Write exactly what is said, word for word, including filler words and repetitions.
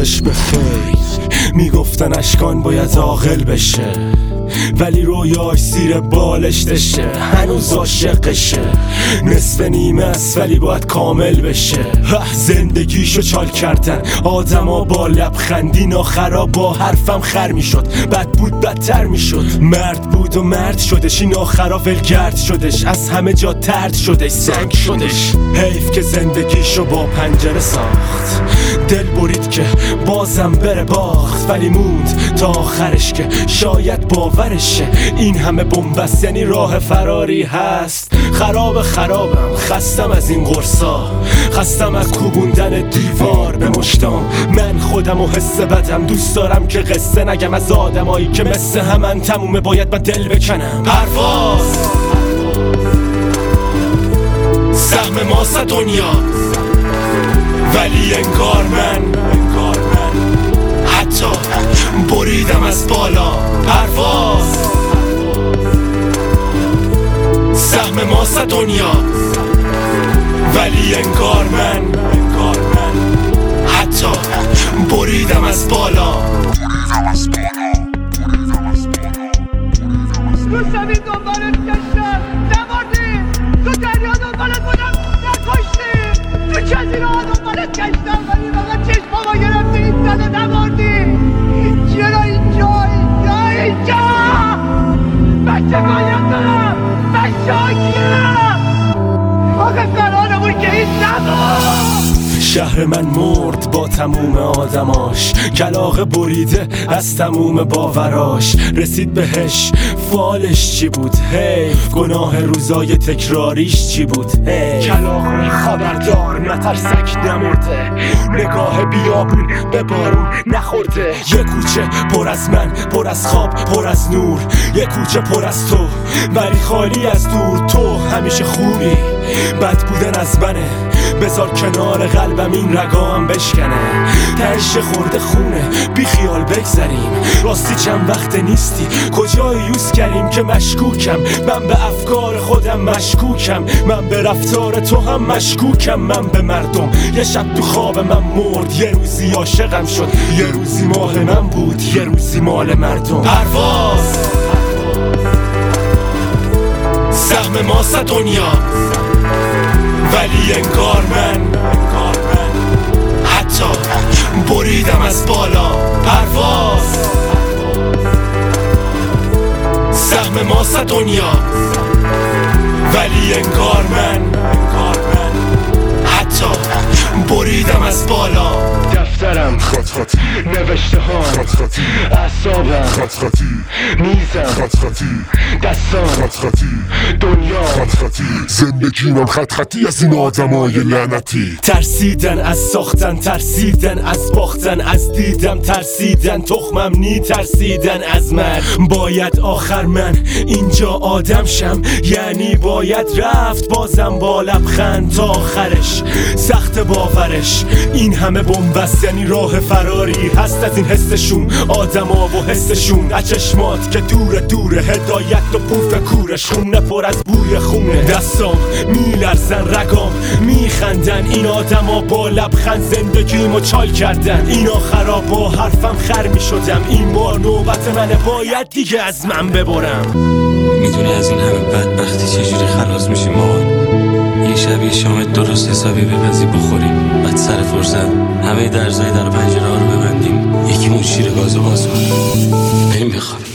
روزش به خیر میگفتن اشکان باید عاقل بشه، ولی رویاش زیر بالش دشه. هنوز عاشقشه، نصف نیمه است ولی باید کامل بشه. زندگیشو چال کردن آدما با لبخندی، آخرا با حرفم خر میشد، بد بود بدتر میشد. مرد بود و مرد شدش، این آخرا ولگرد شدش، از همه جا ترد شدش، سنگ شدش. حیف که زندگیشو با پنجره ساخت، دل برید که بازم بره باخت، ولی موند تا آخرش که شاید باورشه این همه بنبست یعنی راه فراری هست. خراب خرابم، خستم از این قرصا، خستم از کوبوندن دیوار به مشتام. من خودم و حس بدم دوست دارم که قصه نگم از آدمایی که مثل همن تمومه باید من دل بکنم. پرواز سهم ماست دنیا، ولی انگار من حتی بریدم از بالا. پرواز سهم ماست دنیا، ولی انگار من حتی بریدم از بالا. تو زمین دنبالت گشتم نمردی، تو دریا دنبالت بودم نکشتی، تو جزیره ها دنبالت گشتم ولی فقط چشمامو گرفتی ایستاد و نمردی. چرا اینجا اینجا اینجا؟ من چه باید دارم؟ من شاکیم آخه قرارمون که این نبود. شهر من مرد با تموم آدماش، کلاغه بریده از تموم باوراش. رسید بهش فالش چی بود؟ حیف گناه روزای تکراریش چی بود؟ حیف کلاغه خبردار نترسک نمرده، نگاه بیابون به بارون نخورده. یه کوچه پر از من، پر از خواب، پر از نور، یه کوچه پر از تو ولی خالی از دور. تو همیشه خوبی، بد بودن از منه، بذار کنار قلبم این رگام بشکنه. تهش خورده خونه بی خیال بگذریم، راستی چند وقت نیستی کجای یوز کریم که مشکوکم. من به افکار خودم مشکوکم، من به رفتار تو هم مشکوکم. من به مردم یه شب تو خواب من مرد، یه روزی عاشقم شد، یه روزی مال من بود، یه روزی مال مردم. پرواز سهم ماست دنیا، ولی انگار من حتی بریدم از بالا. پرواز سهم ماست دنیا، ولی انگار من حتی بریدم از بالا. دفترم خط خطی، نوشته ها خط خطی، اعصابم خط خطی، میزم خط خطی، دستام خط خطی، دنیا خط خطی. زندگیم خط خطی از این آدمای لعنتی. ترسیدن از ساختن، ترسیدن از باختن، از دیدم ترسیدن، تخمم نی ترسیدن از من. باید آخر من اینجا آدم شم، یعنی باید رفت بازم با لبخند تا آخرش. سخت باورش این همه بنبست یعنی راه فراری هست از این حسشون، آدما و حسشون. از چشمات که دور دور هدایت و پوف کورشون، پر از بوی خونه. دستام میلرزن، رگام میخندن، این آدما با لبخند زندگیمو چال کردن. این آخرا با حرفم خر میشدم، این بار نوبت منه باید دیگه از من ببرم. میدونی از این همه بدبختی چجوری خلاص میشیم مامان؟ یه شب یه شام درست حسابی بپزی بخوریم، بعد سر فرصت همه درزای در پنجره ها رو ببندیم، یکی مون شیر گازو باز کنیم، بریم بخوابیم.